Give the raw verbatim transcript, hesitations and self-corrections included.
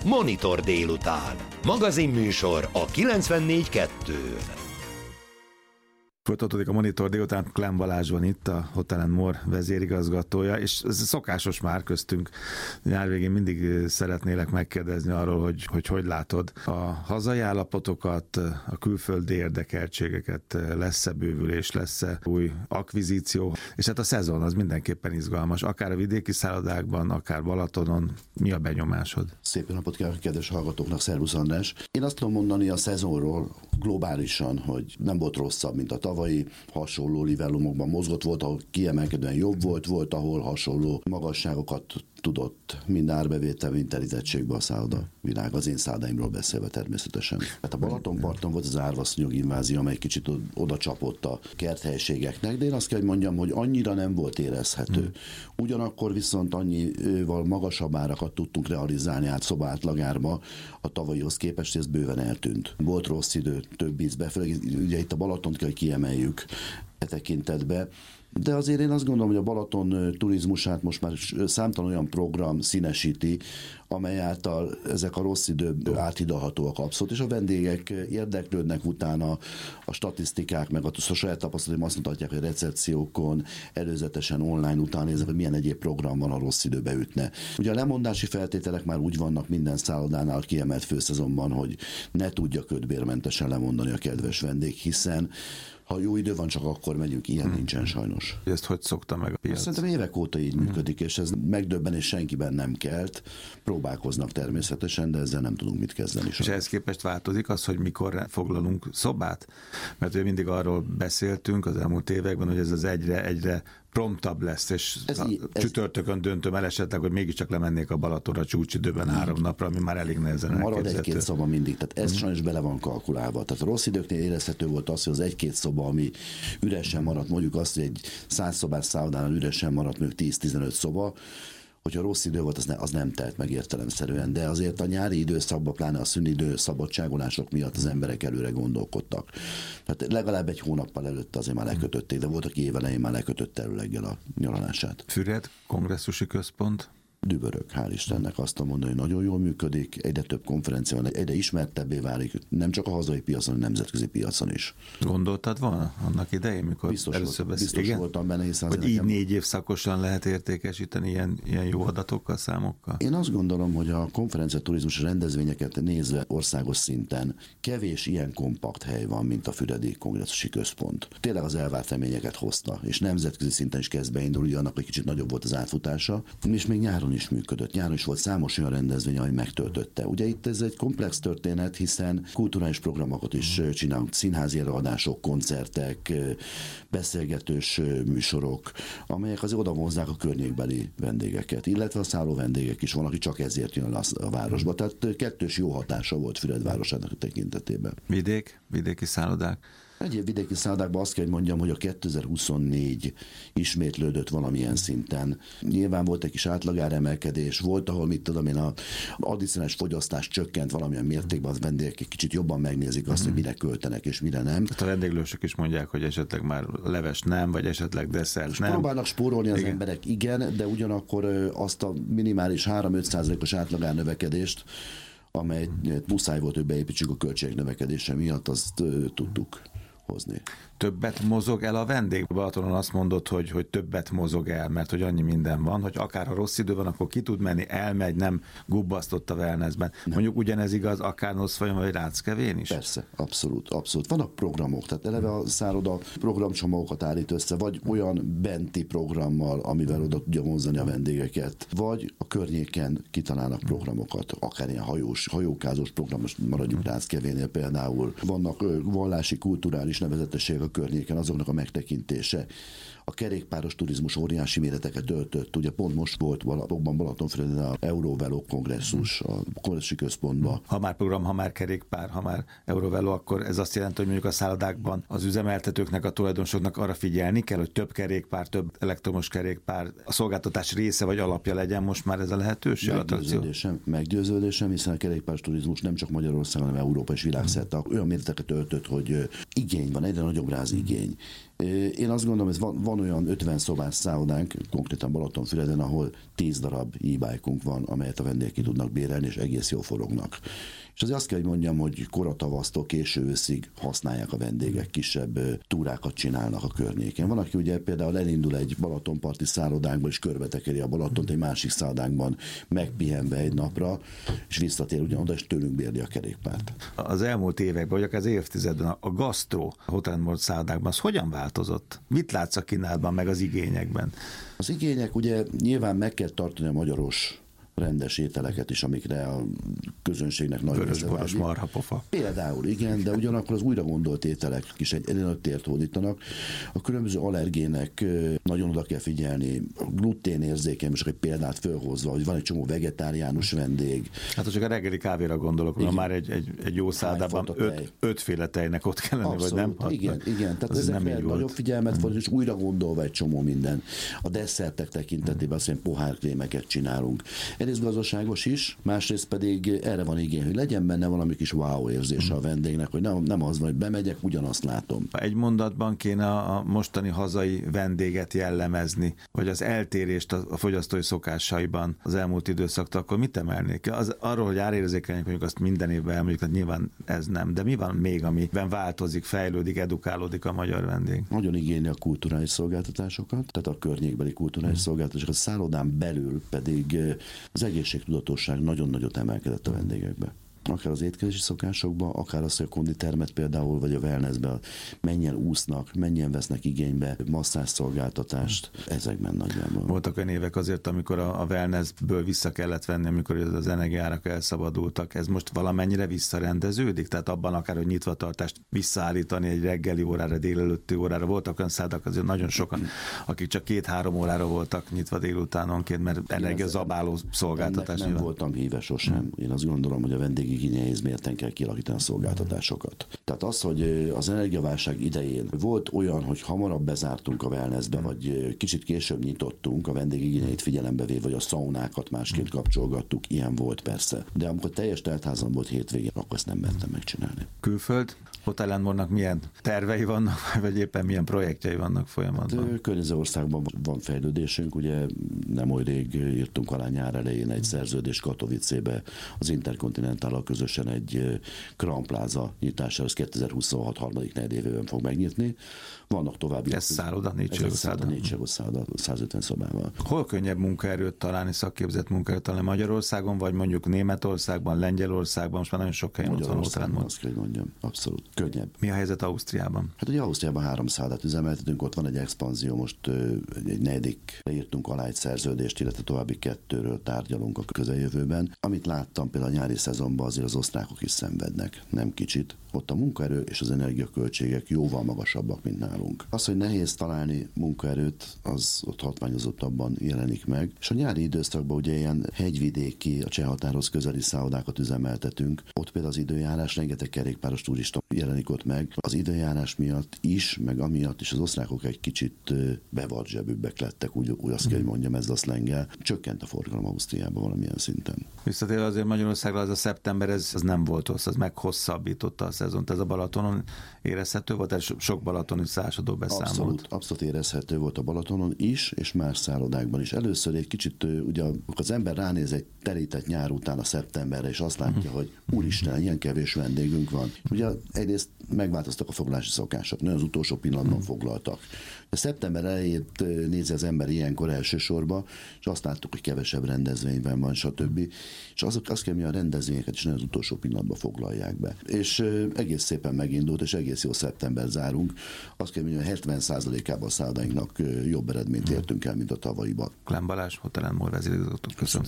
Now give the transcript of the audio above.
Monitor délután. Magazinműsor a kilencvennégy kettőn. Folytatódik a Monitor délután, Klemm Balázs van itt, a Hotel and More vezérigazgatója, és ez szokásos már köztünk. Nyár végén mindig szeretnélek megkérdezni arról, hogy hogy, hogy látod a hazai állapotokat, a külföldi érdekeltségeket, lesz-e bővülés, lesz-e új akvizíció, és hát a szezon az mindenképpen izgalmas, akár a vidéki szállodákban, akár Balatonon. Mi a benyomásod? Szép napot kívánok, kedves hallgatóknak, szervusz András! Én azt tudom mondani a szezonról globálisan, hogy nem volt rosszabb, mint a tavalyi, hasonló livellumokban mozgott, volt, ahol kiemelkedően jobb volt, volt, ahol hasonló magasságokat tudott mind árbevétel, mind terítettségbe a szálloda világ. Az én szállodáimról beszélve természetesen. Hát a Balatonparton volt az árvaszonyog invázió, amely kicsit oda csapott a kerthelységeknek, de én azt kell, hogy mondjam, hogy annyira nem volt érezhető. Ugyanakkor viszont annyival magasabb árakat tudtunk realizálni át szoba átlagárba a tavalyihoz képest, ez bőven eltűnt. Volt rossz idő, több ízbe, főleg ugye itt a Balatont kell, hogy kiemeljük e tekintetbe. De azért én azt gondolom, hogy a Balaton turizmusát most már számtalan olyan program színesíti, amely által ezek a rossz idők áthidalhatóak abszolút, és a vendégek érdeklődnek utána, a statisztikák, meg a saját tapasztalatom azt mutatják, hogy recepciókon, előzetesen online után nézek, hogy milyen egyéb program van, a rossz időbe ütne. Ugye a lemondási feltételek már úgy vannak minden szállodánál kiemelt főszezonban, hogy ne tudja kötbérmentesen lemondani a kedves vendég, hiszen ha jó idő van, csak akkor megyünk, ilyen hmm. nincsen sajnos. Ezt hogy szokta meg a piac? Szerintem évek óta így hmm. működik, és ez megdöbbenés senkiben nem kelt. Próbálkoznak természetesen, de ezzel nem tudunk mit kezdeni. És ehhez képest változik az, hogy mikor foglalunk szobát? Mert ugye mindig arról beszéltünk az elmúlt években, hogy ez az egyre, egyre promptabb lesz, és ez a ez csütörtökön döntöm el esetleg, hogy mégiscsak lemennék a Balatonra csúcsidőben hmm. három napra, ami már elég nehezen marad elképzelhető. Egy-két szoba mindig, tehát ez hmm. sajnos bele van kalkulálva. Tehát a rossz időknél érezhető volt az, hogy az egy-két szoba, ami üresen maradt, mondjuk azt, hogy egy száz szobás szállodánál üresen maradt mondjuk tíz-tizenöt szoba, hogyha rossz idő volt, az, ne, az nem telt meg értelemszerűen, de azért a nyári időszakban, pláne a szünidő szabadságolások miatt az emberek előre gondolkodtak. Tehát legalább egy hónappal előtt azért már lekötötték, de volt, aki évelején már lekötött előleggel a nyaralását. Füred, kongresszusi központ? Dübörög, hál' Istennek, azt mondani, hogy nagyon jól működik, egyre több konferencia van, egyre ismertebbé válik, nem csak a hazai piacon, hanem nemzetközi piacon is. Gondoltad volna annak idején, mikor biztos először volt, biztos igen? voltam benne, hiszen hogy így nekem... négy év szakosan lehet értékesíteni ilyen, ilyen jó adatokkal, számokkal? Én azt gondolom, hogy a konferencia turizmus rendezvényeket nézve országos szinten kevés ilyen kompakt hely van, mint a Füredi Kongresszusi Központ. Tényleg az elvárt reményeket hozta, és nemzetközi szinten is kezd beindulni, ugye annak, hogy kicsit nagyobb volt az átfutása, és még nyáron is működött. Nyáron is volt számos olyan rendezvény, ami megtöltötte. Ugye itt ez egy komplex történet, hiszen kulturális programokat is csinálunk, színházi előadások, koncertek, beszélgetős műsorok, amelyek azért oda vonzzák a környékbeli vendégeket, illetve a szálló vendégek is van, aki csak ezért jön a városba. Tehát kettős jó hatása volt Füred városának tekintetében. Vidék, vidéki szállodák? Egyéb vidéki szállodákban azt kell, hogy mondjam, hogy a kétezer-huszonnégy ismétlődött valamilyen szinten. Nyilván volt egy kis átlagáremelkedés, volt, ahol mit tudom én, a addicionális fogyasztás csökkent valamilyen mértékben, az vendégek egy kicsit jobban megnézik azt, hogy mire költenek és mire nem. Hát a vendéglősök is mondják, hogy esetleg már leves nem, vagy esetleg desszert nem. Próbálnak spórolni az igen. emberek, igen, de ugyanakkor azt a minimális három-öt százalékos átlagárnövekedést, amely muszáj volt, hogy beépítsük a költségnövekedése miatt, azt tudtuk hozni. Többet mozog el a vendég? Balatonon azt mondod, hogy, hogy többet mozog el, mert hogy annyi minden van, hogy akár ha rossz idő van, akkor ki tud menni, elmegy, nem gubbasztott a wellnessben. Nem. Mondjuk ugyanez igaz akár Noszfajon vagy Ráckevén is? Persze, abszolút, abszolút. Vannak programok, tehát eleve a szálloda programcsomagokat állít össze, vagy olyan benti programmal, amivel oda tudja vonzani a vendégeket, vagy a környéken kitalálnak programokat, akár ilyen hajós, hajókázós program, most maradjunk Ráckevénél például. Vannak vallási, kulturális nevezetességek a környéken, azoknak a megtekintése. A kerékpáros turizmus óriási méreteket öltött. Ugye pont most volt valakban Balatonfüreden a Eurovelo kongresszus a kongresszusi központban. Ha már program, ha már kerékpár, ha már Eurovelo, akkor ez azt jelenti, hogy mondjuk a szállodákban az üzemeltetőknek, a tulajdonosoknak arra figyelni kell, hogy több kerékpár, több elektromos kerékpár a szolgáltatás része vagy alapja legyen most már ez a lehetőség? Meggyőződésem, meggyőződésem, hiszen a kerékpáros turizmus nem csak Magyarországon, hanem Európa és világszerte olyan méreteket öltött, hogy igény igény van, egyre nagyobb rá az igény. Én azt gondolom, hogy van, van olyan ötven szobás szállodánk, konkrétan Balatonfüreden, ahol tíz darab e-bike-unk van, amelyet a vendégek ki tudnak bérelni, és egész jól forognak. És azért azt kell, hogy mondjam, hogy koratavasztól késő őszig használják a vendégek, kisebb túrákat csinálnak a környéken. Van, aki ugye például elindul egy balatonparti szállodánkba, és körbetekeri a Balatont egy másik szállodánkban, megpihenve egy napra, és visszatér ugyanoda, és tőlünk bérli a kerékpárt. Az elmúlt években, vagy akár az évtizedben a gasztró Hotel and More szállodákban, az hogyan változott? Mit látsz a kínálatban, meg az igényekben? Az igények ugye nyilván meg kell tartani a magyaros rendes ételeket is, amikre a közönségnek nagy vörösboros marhapofa. Például, igen, de ugyanakkor az újra gondolt ételek is egy elég nagy tért hódítanak. A különböző allergének nagyon oda kell figyelni. A gluténérzékeny, most egy példát fölhozva, hogy van egy csomó vegetáriánus vendég. Hát, ha csak a reggeli kávéra gondolok, igen. Már egy, egy, egy jó szállodában öt, ötféle tejnek ott kell lenni, vagy nem? Hát, igen, igen. Tehát ezekre nagyobb figyelmet fordít, és újra gondolva egy csomó minden. A desszertek tekintetében azt mondja, pohárkrémeket csinálunk. Egyrészt gazdaságos is, másrészt pedig erre van igény, hogy legyen benne valami kis wow érzése a vendégnek, hogy nem, nem az van, hogy bemegyek, ugyanazt látom. Egy mondatban kéne a mostani hazai vendéget jellemezni, vagy az eltérést a fogyasztói szokásaiban az elmúlt időszaktól, akkor mit emelnék? Az, arról, hogy árérzékenyek mondjuk azt minden évben említjük, tehát nyilván ez nem, de mi van még, amiben változik, fejlődik, edukálódik a magyar vendég? Nagyon igényli a kulturális szolgáltatásokat, tehát a környékbeli kulturális hmm. szolgáltatásokat, a szállodán belül pedig az egészségtudatosság nagyon nagyot emelkedett a vendégekbe. Akár az étkezési szokásokban, akár az, hogy a konditermet például, vagy a wellnessben mennyien úsznak, mennyien vesznek igénybe masszázs szolgáltatást, ezekben nagyjából. Voltak olyan évek azért, amikor a, a wellnessből vissza kellett venni, amikor az energiárak elszabadultak. Ez most valamennyire visszarendeződik? Tehát abban akár, hogy nyitvatartást visszaállítani egy reggeli órára, délelőtti órára. Voltak olyan szállodak, azért nagyon sokan, akik csak két-három órára voltak nyitva délutánonként, mert energiazabáló szolgáltatás. Nem nyilván. Voltam híves sosem. Én azt gondolom, hogy a vendég igényeihez mérten kell kialakítani a szolgáltatásokat. Tehát az, hogy az energiaválság idején volt olyan, hogy hamarabb bezártunk a wellnessbe, vagy kicsit később nyitottunk, a vendég igényeit figyelembe véve, vagy a szaunákat másként kapcsolgattuk, ilyen volt persze. De amikor teljes teltházam volt hétvégén, akkor ezt nem mertem megcsinálni. Külföld? Hotel and More-nak milyen tervei vannak, vagy éppen milyen projektjei vannak folyamatban? Hát, környező országban van fejlődésünk, ugye nem oly rég írtunk alá nyár elején egy szerződést Katowicébe az Intercontinentállal közösen egy Crown Plaza nyitására, az kétezer-huszonhat harmadik negyedévében fog megnyitni. Vannak további... Ez szálloda, négy csillagos szálloda. Négy csillagos szálloda, százötven szobával. Hol könnyebb munkaerőt találni, szakképzett munkaerőt találni Magyarországon, vagy mondjuk Németországban, Lengyelországban, most már nagyon sok helyen ott van Hotel and More. Azt kell, hogy mondjam, abszolút könnyebb. Mi a helyzet Ausztriában? Hát ugye Ausztriában három szállodát üzemeltetünk, ott van egy expanzió, most egy negyedik írtunk alá egy szerződést, illetve további kettőről tárgyalunk a közeljövőben. Amit láttam például a nyári szezonban, azért az osztrákok is szenvednek, nem kicsit. Ott a munkaerő és az energiaköltségek jóval magasabbak, mint nálunk. Az, hogy nehéz találni munkaerőt, az ott hatványozottabban jelenik meg. És a nyári időszakban ugye ilyen hegyvidéki, a cseh határhoz közeli szállodákat üzemeltetünk. Ott például az időjárás, rengeteg kerékpáros turista jelenik ott meg. Az időjárás miatt is, meg amiatt is az osztrákok egy kicsit bevart zsebűbbek lettek, úgy, úgy azt kell, hogy mondjam ezzel a szlenggel. Csökkent a forgalom Ausztriában valamilyen szinten. Visszatérve azért Magyarországra, az a szeptember, ez, ez nem volt rossz, az meghosszabbította a szezont. Ez a Balatonon érezhető volt, ez sok balatoni szállodó beszámolt. Abszolút, abszolút érezhető volt a Balatonon is, és más szállodákban is. Először egy kicsit, ugye az ember ránéz egy terített nyár után a szeptemberre, és azt látja, hogy úristen, ilyen kevés vendégünk van. Ugye egyrészt megváltoztak a foglalási szokások, nagyon az utolsó pillanatban foglaltak. A szeptember elejét nézi az ember ilyenkor elsősorban, és azt láttuk, hogy kevesebb rendezvényben van, stb. És azok, azt kell, hogy a rendezvényeket is nagyon az utolsó pillanatban foglalják be. És egész szépen megindult, és egész jó szeptember zárunk. Azt kell, hogy a hetven százalékában a szállodainknak jobb eredményt értünk el, mint a tavalyiban. Klemm Balázs, Hotel and More vezérigazgató. Köszönöm.